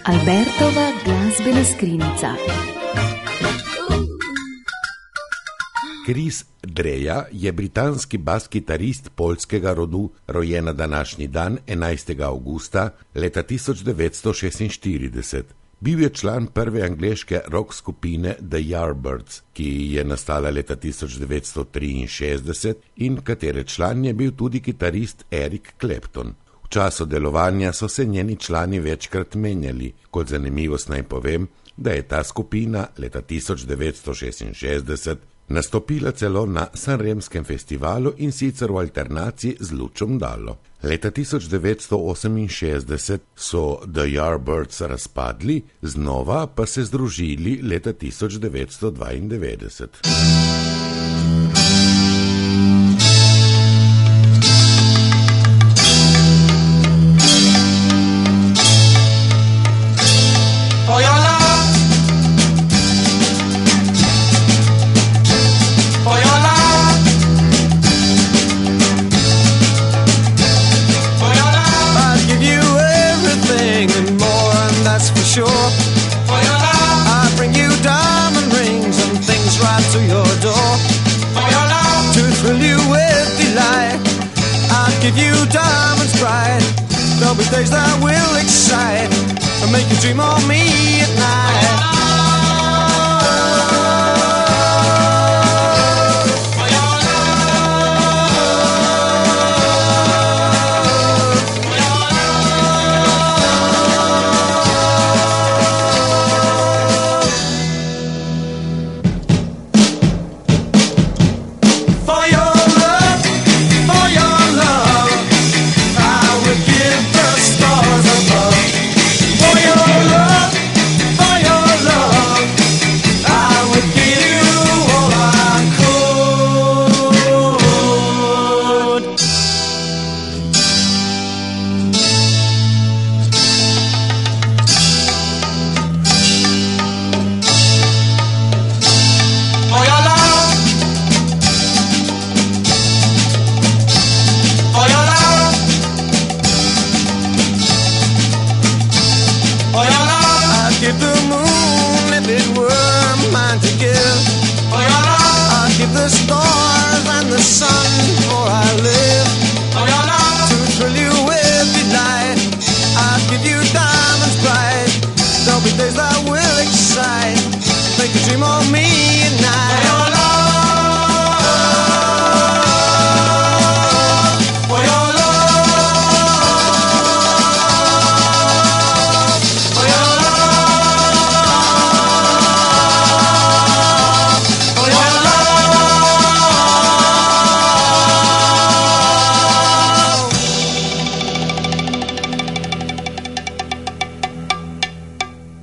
Albertova glasbena skrinjica. Chris Dreja je britanski bas-kitarist poljskega rodu, rojen na današnji dan 11. avgusta leta 1946. Bil je član prve angleške rock skupine The Yardbirds, ki je nastala leta 1963 in katere član je bil tudi kitarist Eric Clapton. V času delovanja so se njeni člani večkrat menjali. Kot zanimivost naj povem, da je ta skupina leta 1966 nastopila celo na Sanremskem festivalu in sicer v alternaciji z Lučom Dalo. Leta 1968 so The Yardbirds razpadli, znova pa se združili leta 1992. Sure. For your love, I bring you diamond rings and things right to your door. For your love, to thrill you with delight, I'll give you diamonds bright. There'll be days that will excite and make you dream of me at night.